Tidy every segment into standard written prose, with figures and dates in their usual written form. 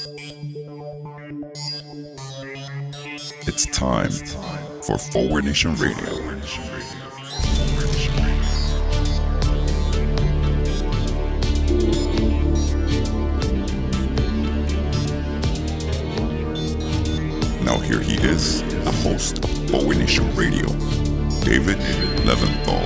It's time for Forward Nation Radio. Now here he is, the host of Forward Nation Radio, David Leventhal.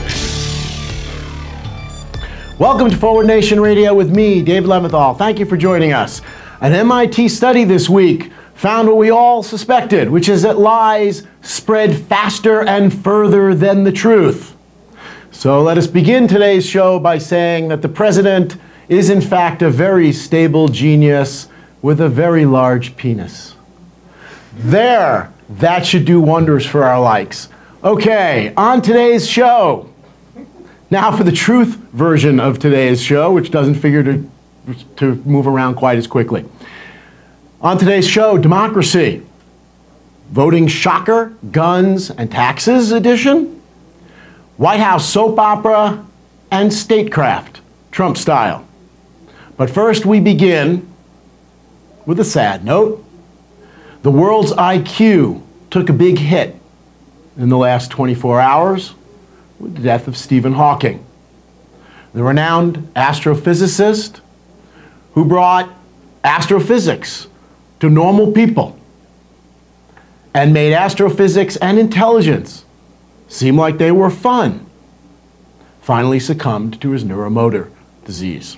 Welcome to Forward Nation Radio with me, David Leventhal. Thank you for joining us. An MIT study this week found what we all suspected, which is that lies spread faster and further than the truth. So let us begin today's show by saying that the president is in fact a very stable genius with a very large penis. There, that should do wonders for our likes. Okay, on today's show. Now for the truth version of today's show, which doesn't figure to move around quite as quickly. On today's show, democracy, voting shocker, guns and taxes edition, White House soap opera, and statecraft, Trump style. But first we begin with a sad note. The world's IQ took a big hit in the last 24 hours with the death of Stephen Hawking, the renowned astrophysicist who brought astrophysics to normal people and made astrophysics and intelligence seem like they were fun, finally succumbed to his neuromotor disease.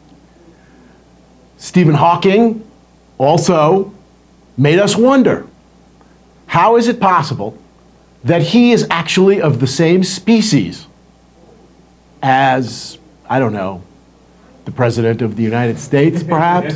Stephen Hawking also made us wonder, how is it possible that he is actually of the same species as, I don't know, the President of the United States, perhaps?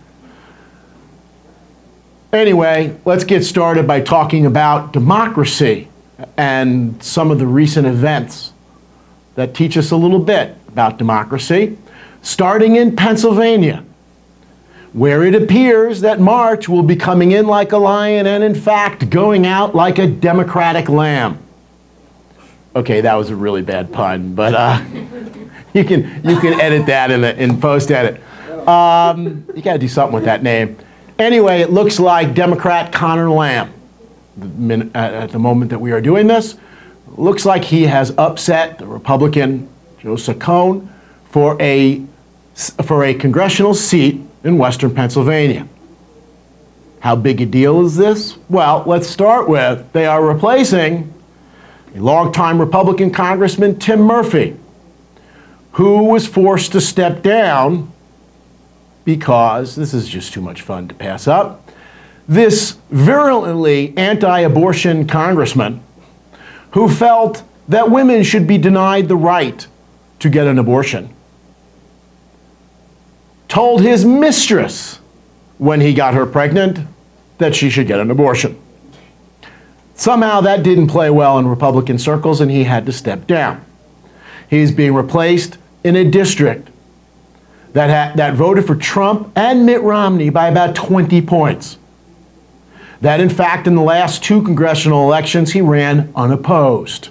Anyway, let's get started by talking about democracy and some of the recent events that teach us a little bit about democracy, starting in Pennsylvania, where it appears that March will be coming in like a lion and, in fact, going out like a Democratic lamb. Okay, that was a really bad pun, but you can edit that in post-edit. You got to do something with that name. Anyway, it looks like Democrat Conor Lamb, at the moment that we are doing this, looks like he has upset the Republican Joe Saccone for a congressional seat in Western Pennsylvania. How big a deal is this? Well, let's start with they are replacing a longtime Republican Congressman, Tim Murphy, who was forced to step down because, this is just too much fun to pass up, this virulently anti-abortion congressman who felt that women should be denied the right to get an abortion told his mistress when he got her pregnant that she should get an abortion. Somehow that didn't play well in Republican circles and he had to step down. He's being replaced in a district that voted for Trump and Mitt Romney by about 20 points. That, in fact, in the last two congressional elections, he ran unopposed.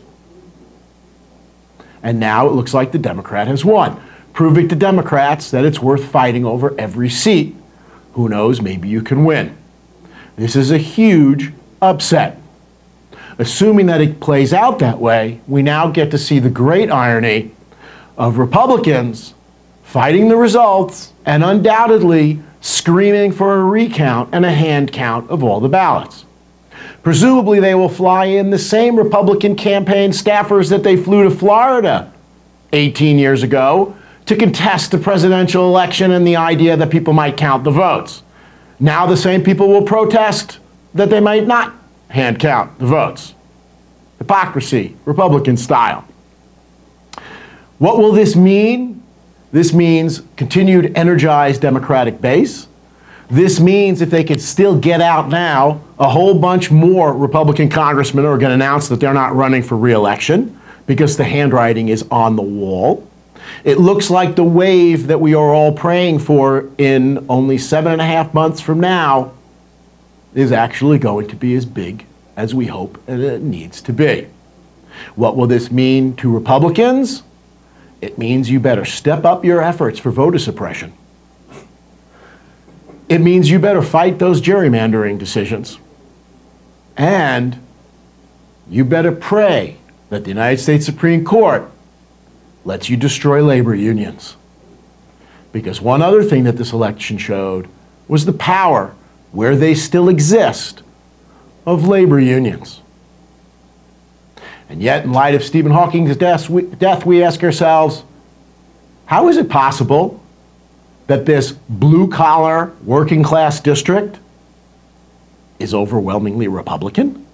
And now it looks like the Democrat has won, proving to Democrats that it's worth fighting over every seat. Who knows, maybe you can win. This is a huge upset. Assuming that it plays out that way, we now get to see the great irony of Republicans fighting the results and undoubtedly screaming for a recount and a hand count of all the ballots. Presumably they will fly in the same Republican campaign staffers that they flew to Florida 18 years ago to contest the presidential election and the idea that people might count the votes. Now the same people will protest that they might not hand count the votes. Hypocrisy, Republican style. What will this mean? This means continued energized Democratic base. This means if they could still get out now, a whole bunch more Republican congressmen are going to announce that they're not running for re-election because the handwriting is on the wall. It looks like the wave that we are all praying for in only 7.5 months from now is actually going to be as big as we hope it needs to be. What will this mean to Republicans? It means you better step up your efforts for voter suppression. it means you better fight those gerrymandering decisions. And you better pray that the United States Supreme Court lets you destroy labor unions. Because one other thing that this election showed was the power, where they still exist, of labor unions. And yet, in light of Stephen Hawking's death, we ask ourselves, how is it possible that this blue-collar, working-class district is overwhelmingly Republican?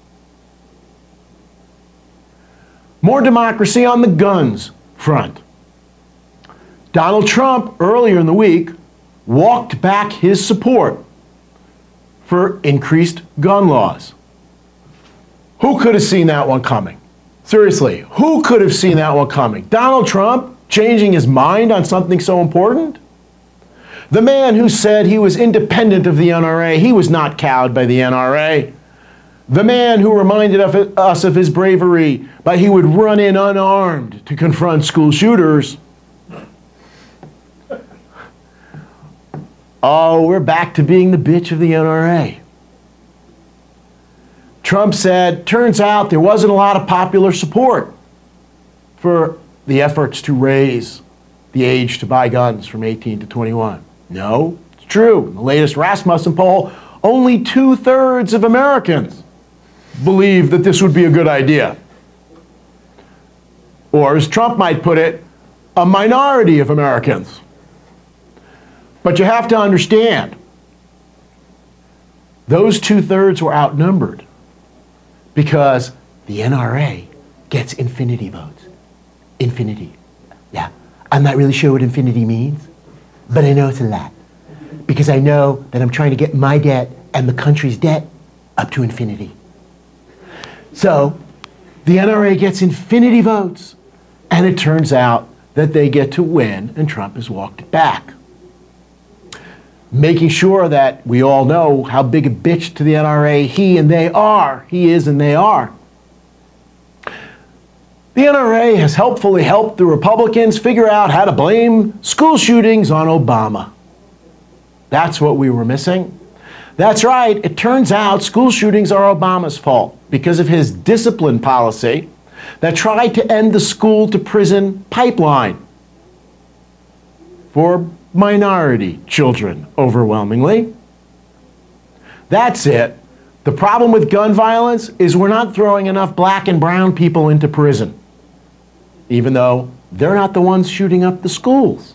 More democracy on the guns front. Donald Trump, earlier in the week, walked back his support for increased gun laws. Who could have seen that one coming? Seriously, who could have seen that one coming? Donald Trump changing his mind on something so important? The man who said he was independent of the NRA, he was not cowed by the NRA. The man who reminded us of his bravery, but he would run in unarmed to confront school shooters. Oh, we're back to being the bitch of the NRA. Trump said, turns out there wasn't a lot of popular support for the efforts to raise the age to buy guns from 18 to 21. No, it's true. In the latest Rasmussen poll, only 2/3 of Americans believe that this would be a good idea. Or, as Trump might put it, a minority of Americans. But you have to understand, those 2/3 were outnumbered because the NRA gets infinity votes. Infinity. Yeah, I'm not really sure what infinity means, but I know it's a lot. Because I know that I'm trying to get my debt and the country's debt up to infinity. So, the NRA gets infinity votes, and it turns out that they get to win, and Trump has walked it back. Making sure that we all know how big a bitch to the NRA he and they are. He is and they are. The NRA has helpfully helped the Republicans figure out how to blame school shootings on Obama. That's what we were missing. That's right, it turns out school shootings are Obama's fault because of his discipline policy that tried to end the school-to-prison pipeline for minority children, overwhelmingly. That's it. The problem with gun violence is we're not throwing enough black and brown people into prison, even though they're not the ones shooting up the schools.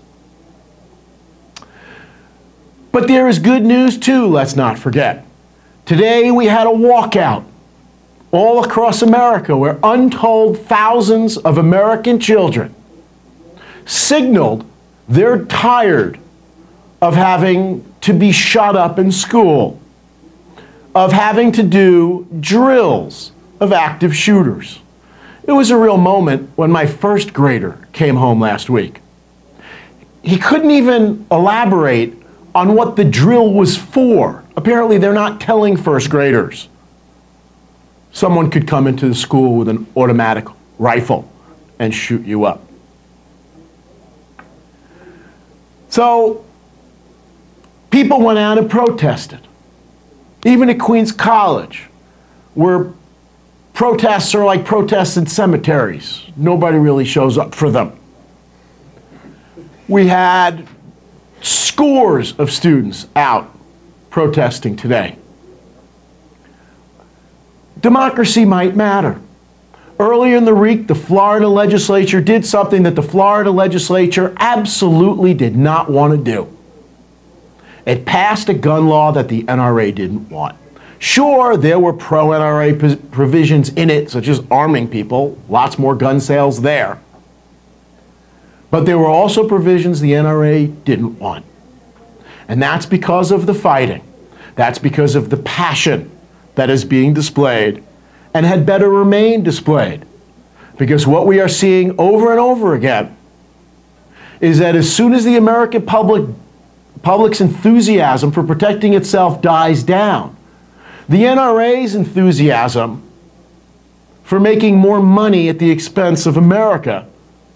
But there is good news too, let's not forget. Today we had a walkout all across America where untold thousands of American children signaled they're tired of having to be shut up in school, of having to do drills of active shooters. It was a real moment when my first grader came home last week. He couldn't even elaborate on what the drill was for. Apparently they're not telling first graders someone could come into the school with an automatic rifle and shoot you up. So people went out and protested. Even at Queens College, where protests are like protests in cemeteries. Nobody really shows up for them. We had scores of students out protesting today. Democracy might matter. Earlier in the week, the Florida legislature did something that the Florida legislature absolutely did not want to do. It passed a gun law that the NRA didn't want. Sure, there were pro-NRA provisions in it, such as arming people, lots more gun sales there. But there were also provisions the NRA didn't want. And that's because of the fighting. That's because of the passion that is being displayed and had better remain displayed. Because what we are seeing over and over again is that as soon as the American public's enthusiasm for protecting itself dies down, the NRA's enthusiasm for making more money at the expense of America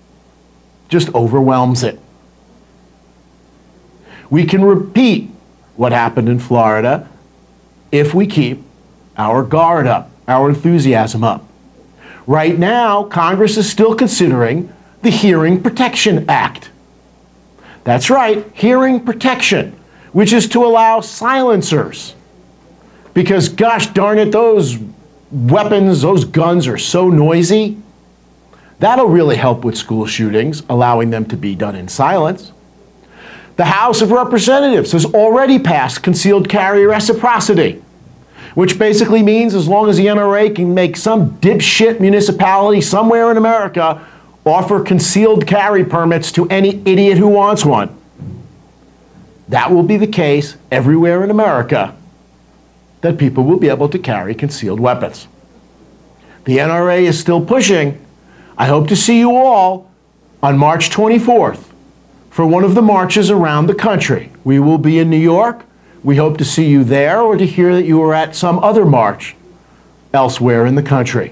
just overwhelms it. We can repeat what happened in Florida if we keep our guard up, our enthusiasm up. Right now, Congress is still considering the Hearing Protection Act. That's right, hearing protection, which is to allow silencers. Because gosh darn it, those weapons, those guns are so noisy. That'll really help with school shootings, allowing them to be done in silence. The House of Representatives has already passed concealed carry reciprocity, which basically means as long as the NRA can make some dipshit municipality somewhere in America offer concealed carry permits to any idiot who wants one, that will be the case everywhere in America, that people will be able to carry concealed weapons. The NRA is still pushing. I hope to see you all on March 24th for one of the marches around the country. We will be in New York. We hope to see you there or to hear that you were at some other march elsewhere in the country.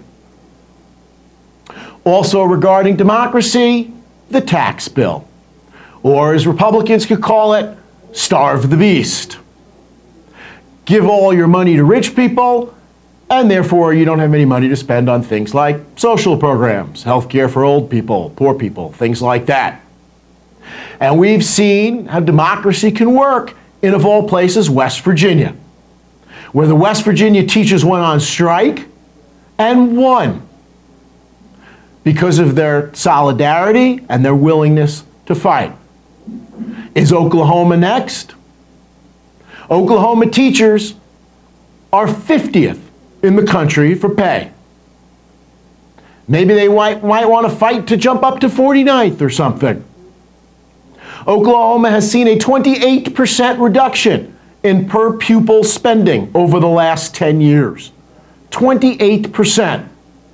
Also regarding democracy, the tax bill, or as Republicans could call it, starve the beast. Give all your money to rich people, and therefore you don't have any money to spend on things like social programs, health care for old people, poor people, things like that. And we've seen how democracy can work in, of all places, West Virginia, where the West Virginia teachers went on strike and won because of their solidarity and their willingness to fight. Is Oklahoma next? Oklahoma teachers are 50th in the country for pay. Maybe they might want to fight to jump up to 49th or something. Oklahoma has seen a 28% reduction in per pupil spending over the last 10 years. 28%.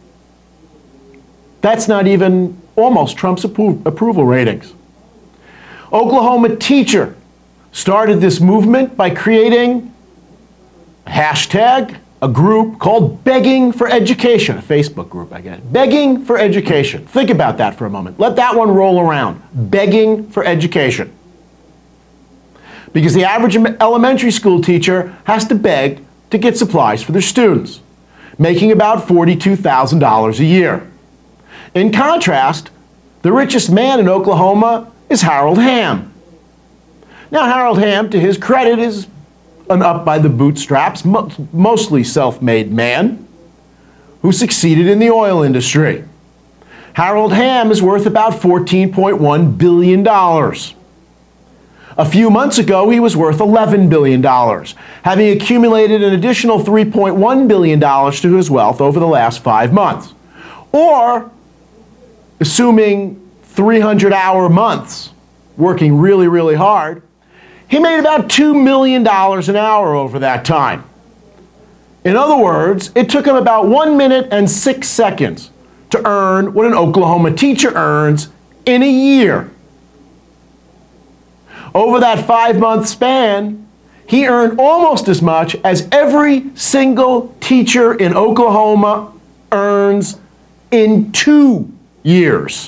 That's not even almost Trump's approval ratings. Oklahoma teacher started this movement by creating a hashtag, a group called Begging for Education, a Facebook group, I guess. Begging for Education. Think about that for a moment. Let that one roll around. Begging for education. Because the average elementary school teacher has to beg to get supplies for their students, making about $42,000 a year. In contrast, the richest man in Oklahoma is Harold Hamm. Now, Harold Hamm, to his credit, is an up-by-the-bootstraps, mostly self-made man who succeeded in the oil industry. Harold Hamm is worth about $14.1 billion. A few months ago, he was worth $11 billion, having accumulated an additional $3.1 billion to his wealth over the last 5 months. Or, assuming 300-hour months, working really, really hard, he made about $2 million an hour over that time. In other words, it took him about 1 minute and 6 seconds to earn what an Oklahoma teacher earns in a year. Over that 5-month span, he earned almost as much as every single teacher in Oklahoma earns in 2 years.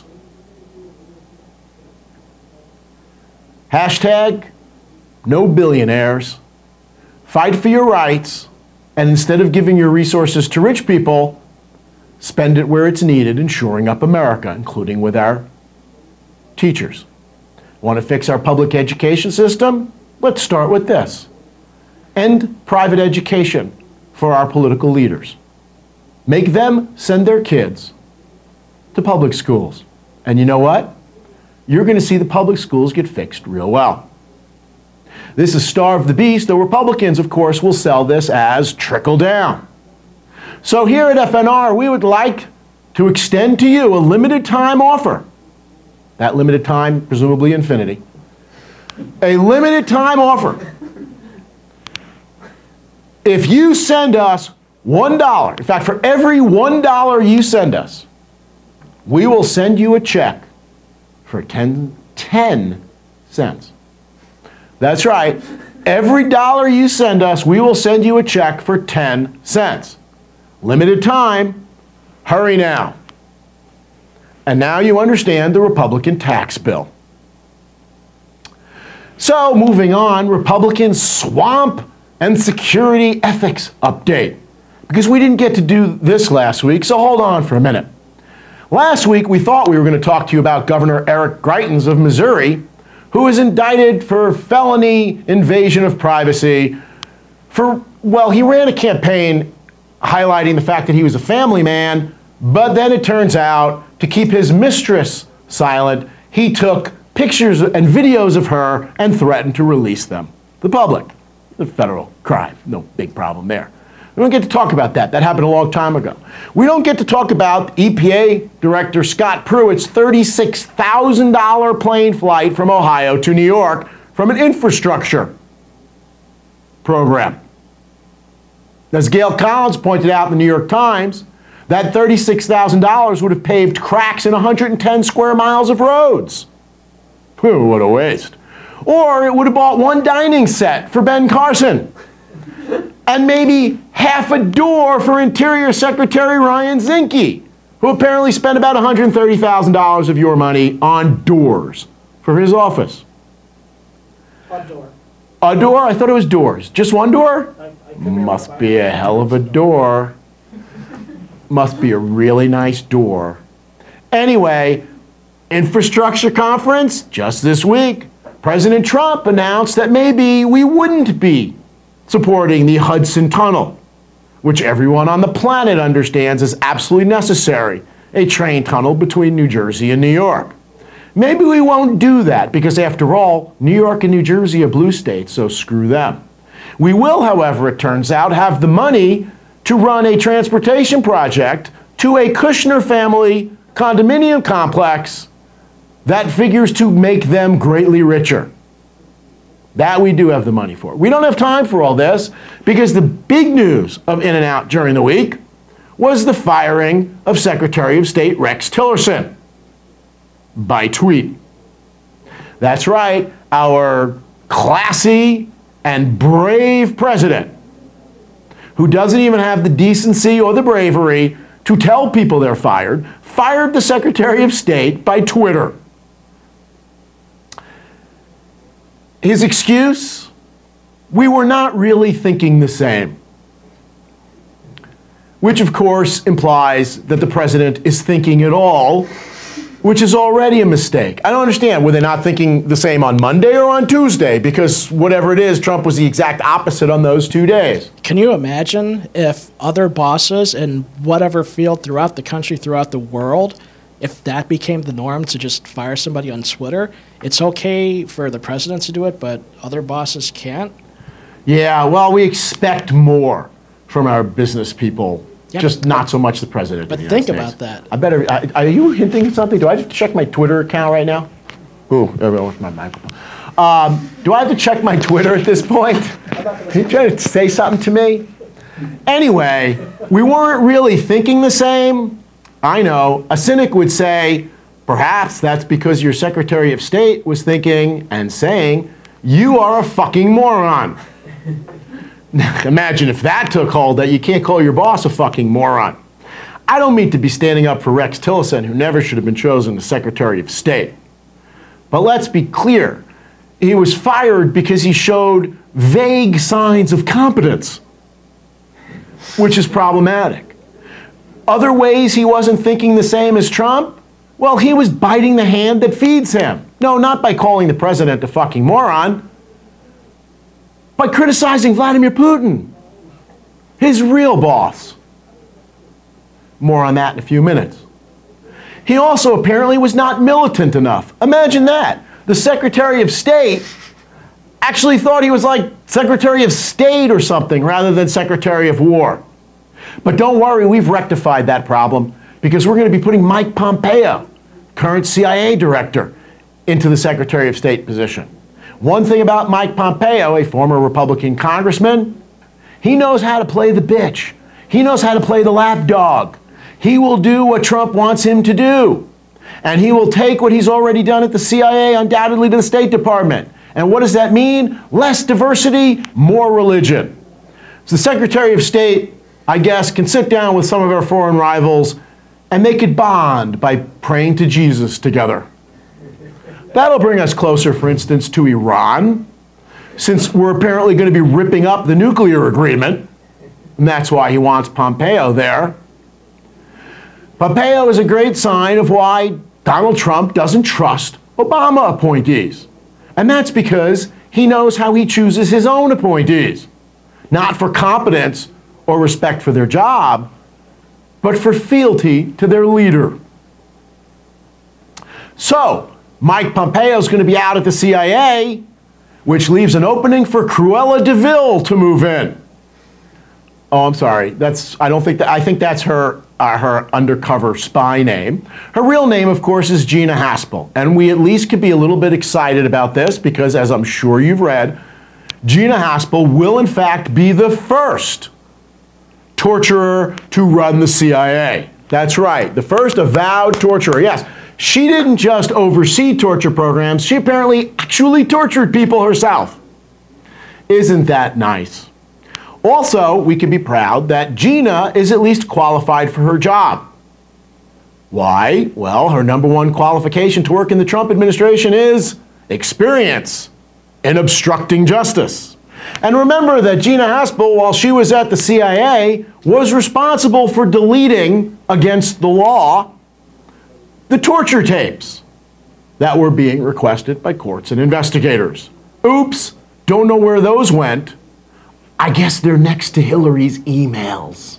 Hashtag no billionaires. Fight for your rights, and instead of giving your resources to rich people, spend it where it's needed in shoring up America, including with our teachers. Want to fix our public education system? Let's start with this. End private education for our political leaders. Make them send their kids to public schools. And you know what? You're going to see the public schools get fixed real well. This is starve the beast, though Republicans, of course, will sell this as trickle down. So here at FNR, we would like to extend to you a limited time offer. That limited time, presumably infinity. A limited time offer. If you send us $1, in fact, for every $1 you send us, we will send you a check for 10 cents. That's right. Every dollar you send us, we will send you a check for 10 cents. Limited time. Hurry now. And now you understand the Republican tax bill. So, moving on, Republican swamp and security ethics update. Because we didn't get to do this last week, so hold on for a minute. Last week, we thought we were going to talk to you about Governor Eric Greitens of Missouri, who was indicted for felony invasion of privacy well, he ran a campaign highlighting the fact that he was a family man, but then it turns out, to keep his mistress silent, he took pictures and videos of her and threatened to release them to the public. A federal crime, no big problem there. We don't get to talk about that. That happened a long time ago. We don't get to talk about EPA Director Scott Pruitt's $36,000 plane flight from Ohio to New York from an infrastructure program. As Gail Collins pointed out in the New York Times, that $36,000 would have paved cracks in 110 square miles of roads. What a waste. Or it would have bought one dining set for Ben Carson. And maybe half a door for Interior Secretary Ryan Zinke, who apparently spent about $130,000 of your money on doors for his office. A door. A door? I thought it was doors. Just one door? Must be a hell of a door. Must be a really nice door. Anyway, infrastructure conference just this week. President Trump announced that maybe we wouldn't be supporting the Hudson Tunnel, which everyone on the planet understands is absolutely necessary, a train tunnel between New Jersey and New York. Maybe we won't do that because, after all, New York and New Jersey are blue states, so screw them. We will, however, it turns out, have the money to run a transportation project to a Kushner family condominium complex that figures to make them greatly richer. That we do have the money for. We don't have time for all this because the big news of In-N-Out during the week was the firing of Secretary of State Rex Tillerson by tweet. That's right, our classy and brave president, who doesn't even have the decency or the bravery to tell people they're fired the Secretary of State by Twitter. His excuse? We were not really thinking the same. Which, of course, implies that the president is thinking it all, which is already a mistake. I don't understand. Were they not thinking the same on Monday or on Tuesday? Because whatever it is, Trump was the exact opposite on those 2 days. Can you imagine if other bosses in whatever field throughout the country, throughout the world, if that became the norm to just fire somebody on Twitter? It's okay for the president to do it, but other bosses can't? Yeah, well, we expect more from our business people. Yeah, just not so much the president. But of the think United about States. that. I better. Are you hinting at something? Do I have to check my Twitter account right now? Ooh, there goes my microphone. Do I have to check my Twitter at this point? Are you trying to say something to me? Anyway, we weren't really thinking the same. I know. A cynic would say, perhaps that's because your Secretary of State was thinking and saying, you are a fucking moron. Imagine if that took hold, that you can't call your boss a fucking moron. I don't mean to be standing up for Rex Tillerson, who never should have been chosen as Secretary of State. But let's be clear. He was fired because he showed vague signs of competence, which is problematic. Other ways he wasn't thinking the same as Trump? Well, he was biting the hand that feeds him. No, not by calling the president a fucking moron, by criticizing Vladimir Putin, his real boss. More on that in a few minutes. He also apparently was not militant enough. Imagine that. The Secretary of State actually thought he was like Secretary of State or something rather than Secretary of War. But don't worry, we've rectified that problem because we're going to be putting Mike Pompeo, current CIA director, into the Secretary of State position. One thing about Mike Pompeo, a former Republican congressman, he knows how to play the bitch. He knows how to play the lapdog. He will do what Trump wants him to do. And he will take what he's already done at the CIA undoubtedly to the State Department. And what does that mean? Less diversity, more religion. So the Secretary of State, I guess, can sit down with some of our foreign rivals and they could bond by praying to Jesus together. That'll bring us closer, for instance, to Iran, since we're apparently going to be ripping up the nuclear agreement, and that's why he wants Pompeo there. Pompeo is a great sign of why Donald Trump doesn't trust Obama appointees. And that's because he knows how he chooses his own appointees. Not for competence or respect for their job, but for fealty to their leader. So, Mike Pompeo is going to be out at the CIA, which leaves an opening for Cruella de Vil to move in. Oh, I'm sorry. I think that's her undercover spy name. Her real name, of course, is Gina Haspel. And we at least could be a little bit excited about this because, as I'm sure you've read, Gina Haspel will, in fact, be the first torturer to run the CIA. That's right. The first avowed torturer. Yes. She didn't just oversee torture programs, she apparently actually tortured people herself. Isn't that nice? Also, we can be proud that Gina is at least qualified for her job. Why? Well, her #1 qualification to work in the Trump administration is experience in obstructing justice. And remember that Gina Haspel, while she was at the CIA, was responsible for deleting, against the law, the torture tapes that were being requested by courts and investigators. Oops, don't know where those went. I guess they're next to Hillary's emails.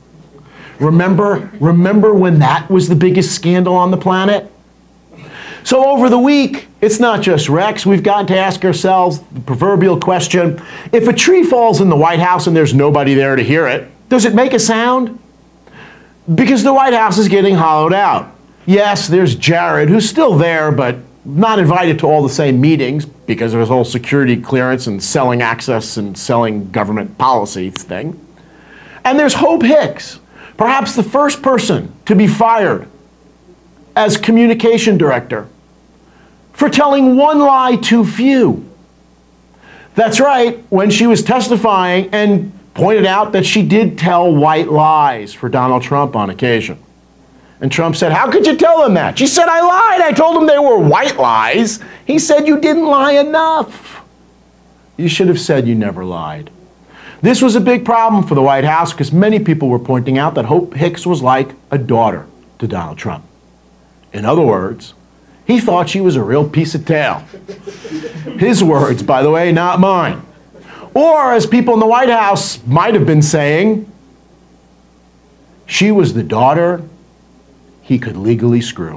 Remember when that was the biggest scandal on the planet? So over the week, it's not just Rex. We've got to ask ourselves the proverbial question, if a tree falls in the White House and there's nobody there to hear it, does it make a sound? Because the White House is getting hollowed out. Yes, there's Jared, who's still there, but not invited to all the same meetings because of his whole security clearance and selling access and selling government policies thing. And there's Hope Hicks, perhaps the first person to be fired as communication director for telling one lie too few. That's right, when she was testifying and pointed out that she did tell white lies for Donald Trump on occasion. And Trump said, "How could you tell him that?" She said, "I lied. I told him they were white lies." He said, "You didn't lie enough. You should have said you never lied." This was a big problem for the White House because many people were pointing out that Hope Hicks was like a daughter to Donald Trump. In other words, he thought she was a real piece of tail. His words, by the way, not mine. Or, as people in the White House might have been saying, she was the daughter he could legally screw.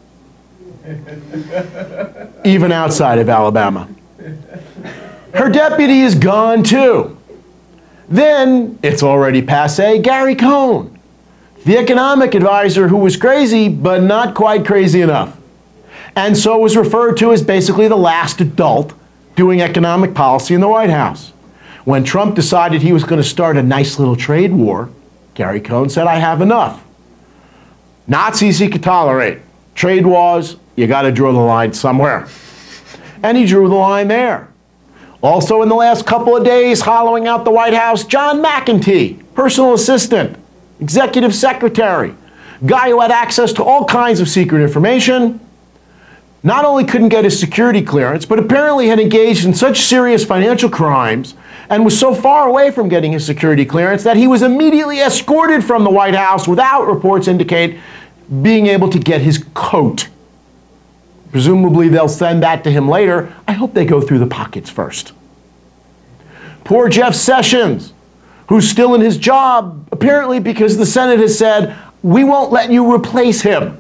Even outside of Alabama. Her deputy is gone too. Then, it's already passé, Gary Cohn, the economic advisor who was crazy, but not quite crazy enough. And so was referred to as basically the last adult doing economic policy in the White House. When Trump decided he was going to start a nice little trade war, Gary Cohn said, "I have enough. Nazis he could tolerate. Trade wars, you got to draw the line somewhere." And he drew the line there. Also in the last couple of days, hollowing out the White House, John McEntee, personal assistant, executive secretary, guy who had access to all kinds of secret information, not only couldn't get his security clearance, but apparently had engaged in such serious financial crimes and was so far away from getting his security clearance that he was immediately escorted from the White House without, reports indicate, being able to get his coat. Presumably they'll send that to him later. I hope they go through the pockets first. Poor Jeff Sessions, who's still in his job, apparently because the Senate has said, "We won't let you replace him."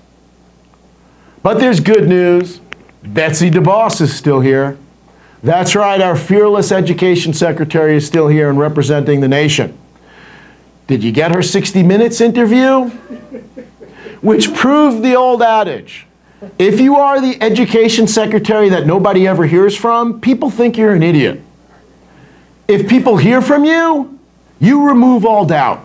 But there's good news. Betsy DeVos is still here. That's right, our fearless education secretary is still here and representing the nation. Did you get her 60 Minutes interview? Which proved the old adage. If you are the education secretary that nobody ever hears from, people think you're an idiot. If people hear from you, you remove all doubt.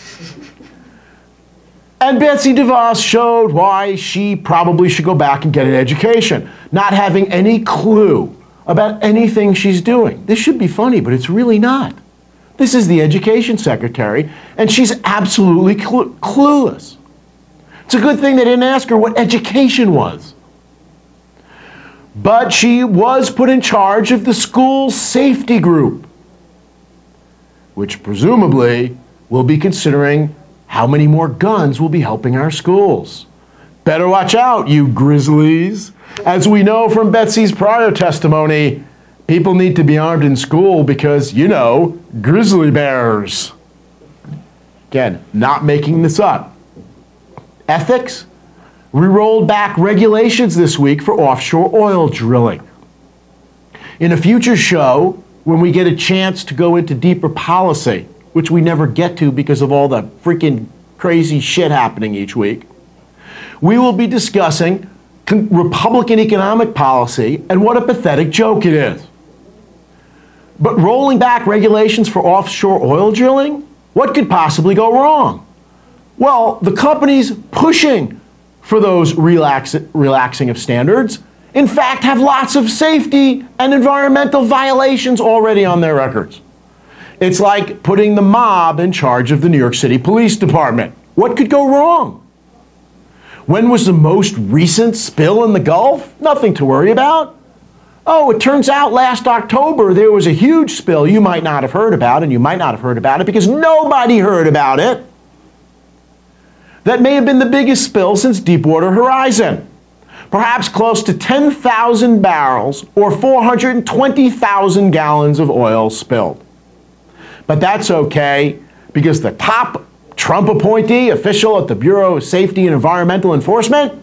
And Betsy DeVos showed why she probably should go back and get an education, not having any clue about anything she's doing. This should be funny, but it's really not. This is the education secretary, and she's absolutely clueless. It's a good thing they didn't ask her what education was. but she was put in charge of the school safety group, which presumably will be considering how many more guns will be helping our schools. Better watch out, you grizzlies. As we know from Betsy's prior testimony, people need to be armed in school because, you know, grizzly bears. Again, not making this up. Ethics? We rolled back regulations this week for offshore oil drilling. In a future show, when we get a chance to go into deeper policy, which we never get to because of all the freaking crazy shit happening each week, we will be discussing Republican economic policy and what a pathetic joke it is. But rolling back regulations for offshore oil drilling? What could possibly go wrong? Well, the companies pushing for those relaxing of standards, in fact, have lots of safety and environmental violations already on their records. It's like putting the mob in charge of the New York City Police Department. What could go wrong? When was the most recent spill in the Gulf? Nothing to worry about. Oh, it turns out last October there was a huge spill you might not have heard about, and you might not have heard about it because nobody heard about it. That may have been the biggest spill since Deepwater Horizon. Perhaps close to 10,000 barrels or 420,000 gallons of oil spilled. But that's okay because the top Trump appointee official at the Bureau of Safety and Environmental Enforcement,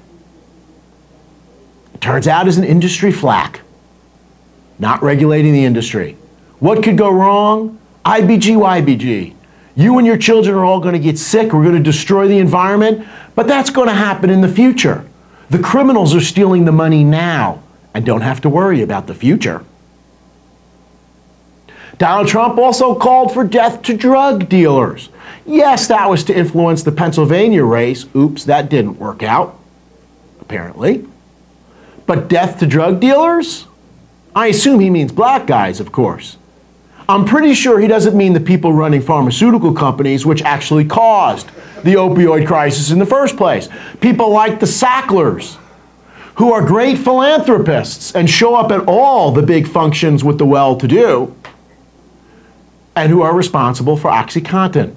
it turns out is an industry flack. Not regulating the industry. What could go wrong? IBG, YBG. You and your children are all going to get sick. We're going to destroy the environment. But that's going to happen in the future. The criminals are stealing the money now and don't have to worry about the future. Donald Trump also called for death to drug dealers. Yes, that was to influence the Pennsylvania race. Oops, that didn't work out, apparently. But death to drug dealers? I assume he means black guys, of course. I'm pretty sure he doesn't mean the people running pharmaceutical companies, which actually caused the opioid crisis in the first place. People like the Sacklers, who are great philanthropists and show up at all the big functions with the well-to-do, and who are responsible for OxyContin.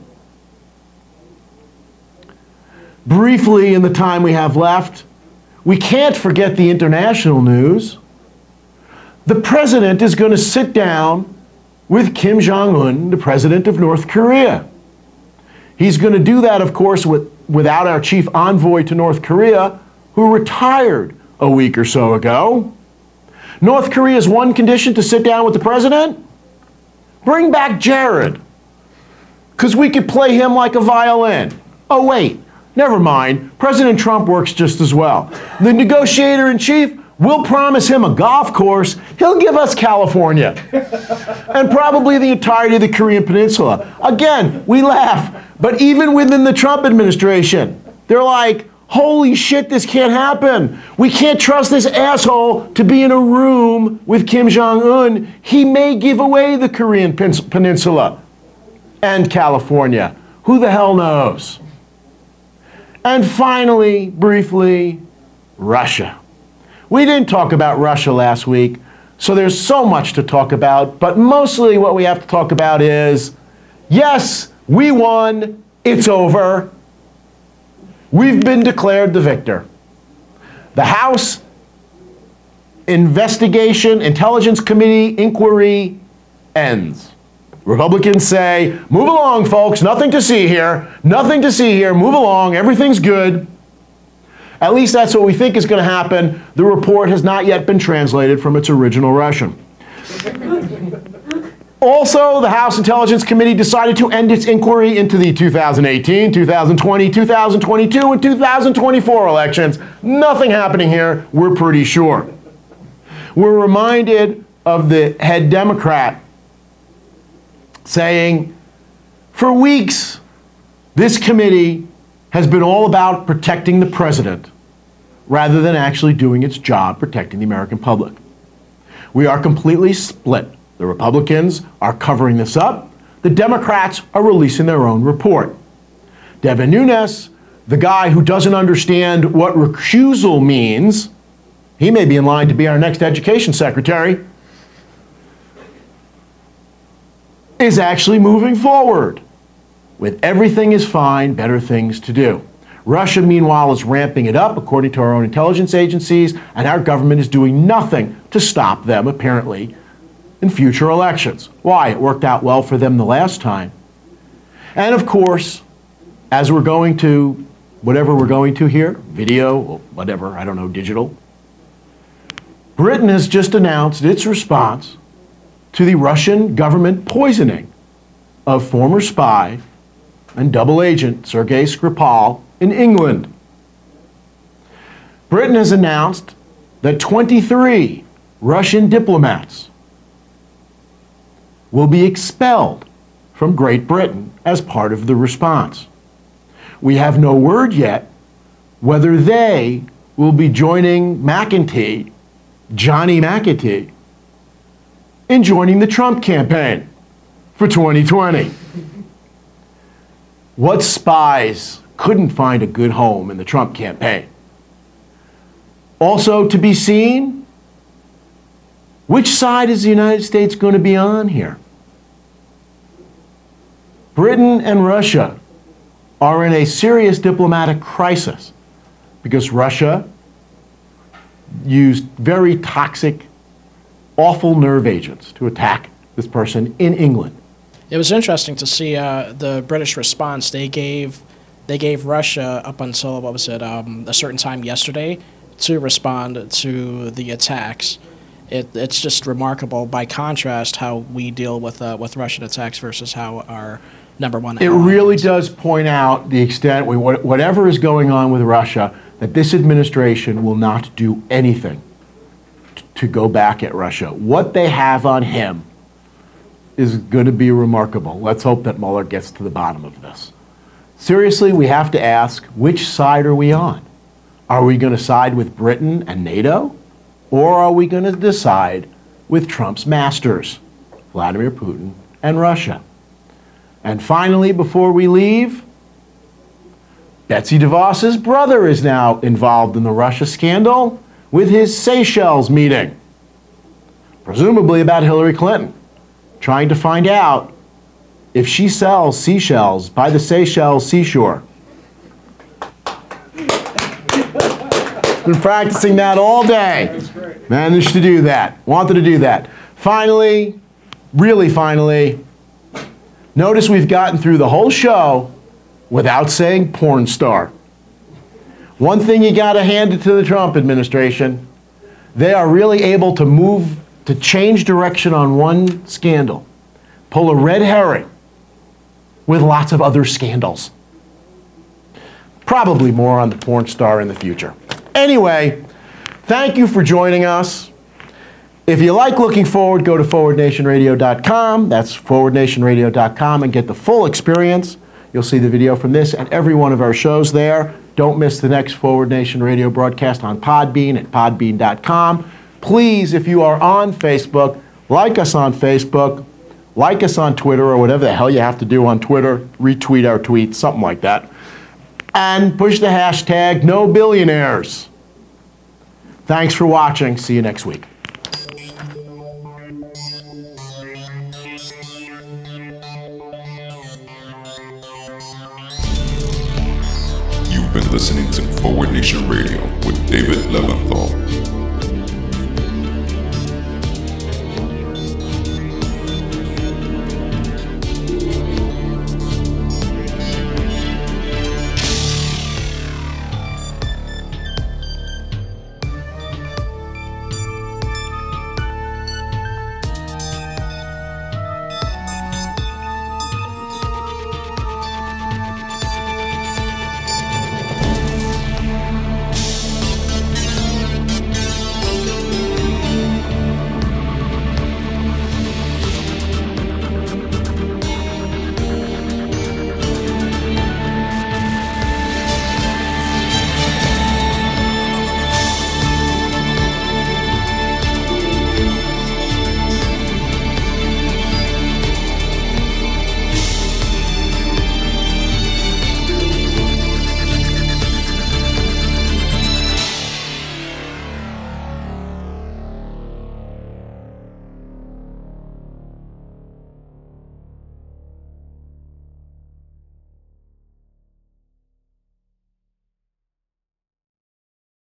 Briefly, in the time we have left, we can't forget the international news. The president is going to sit down with Kim Jong-un, the president of North Korea. He's going to do that, of course, without our chief envoy to North Korea, who retired a week or so ago. North Korea's one condition to sit down with the president? Bring back Jared, because we could play him like a violin. Oh, wait, never mind. President Trump works just as well. The negotiator-in-chief, we'll promise him a golf course. He'll give us California and probably the entirety of the Korean Peninsula. Again, we laugh, but even within the Trump administration, they're like, holy shit, this can't happen. We can't trust this asshole to be in a room with Kim Jong-un. He may give away the Korean Peninsula and California. Who the hell knows? And finally, briefly, Russia. We didn't talk about Russia last week, so there's so much to talk about, but mostly what we have to talk about is, yes, we won, it's over. We've been declared the victor. The House Intelligence Committee inquiry ends. Republicans say, move along, folks, nothing to see here, nothing to see here, move along, everything's good. At least that's what we think is going to happen. The report has not yet been translated from its original Russian. Also, the House Intelligence Committee decided to end its inquiry into the 2018, 2020, 2022, and 2024 elections. Nothing happening here, we're pretty sure. We're reminded of the head Democrat saying, for weeks, this committee has been all about protecting the president rather than actually doing its job protecting the American public. We are completely split. The Republicans are covering this up. The Democrats are releasing their own report. Devin Nunes, the guy who doesn't understand what recusal means, He may be in line to be our next education secretary, is actually moving forward with everything is fine, better things to do. Russia, meanwhile, is ramping it up, according to our own intelligence agencies, and our government is doing nothing to stop them, apparently, in future elections. Why? It worked out well for them the last time. And of course, as we're going to, whatever we're going to here, video, or whatever, I don't know, digital, Britain has just announced its response to the Russian government poisoning of former spy and double agent Sergei Skripal in England. Britain has announced that 23 Russian diplomats will be expelled from Great Britain as part of the response. We have no word yet whether they will be joining McEntee, Johnny McEntee, in joining the Trump campaign for 2020. What spies couldn't find a good home in the Trump campaign? Also to be seen, which side is the United States going to be on here? Britain and Russia are in a serious diplomatic crisis because Russia used very toxic, awful nerve agents to attack this person in England. It was interesting to see the British response. They gave Russia up until, what was it, a certain time yesterday to respond to the attacks. It's just remarkable, by contrast, how we deal with Russian attacks versus how our number one ally. It really does point out the extent, whatever is going on with Russia, that this administration will not do anything to go back at Russia. What they have on him is going to be remarkable. Let's hope that Mueller gets to the bottom of this. Seriously, we have to ask, which side are we on? Are we going to side with Britain and NATO? Or are we going to decide with Trump's masters, Vladimir Putin and Russia? And finally, before we leave, Betsy DeVos's brother is now involved in the Russia scandal with his Seychelles meeting, presumably about Hillary Clinton, trying to find out if she sells seashells by the Seychelles seashore. Been practicing that all day. Managed to do that. Wanted to do that. Finally, really finally, notice we've gotten through the whole show without saying porn star. One thing you got to hand it to the Trump administration, they are really able to change direction on one scandal, pull a red herring with lots of other scandals. Probably more on the porn star in the future. Anyway, thank you for joining us. If you like looking forward, go to forwardnationradio.com. That's forwardnationradio.com and get the full experience. You'll see the video from this and every one of our shows there. Don't miss the next Forward Nation Radio broadcast on Podbean at podbean.com. Please, if you are on Facebook, like us on Facebook, like us on Twitter, or whatever the hell you have to do on Twitter, retweet our tweets, something like that. And push the hashtag #NoBillionaires. Thanks for watching. See you next week. You've been listening to Forward Nation Radio with David Leventhal.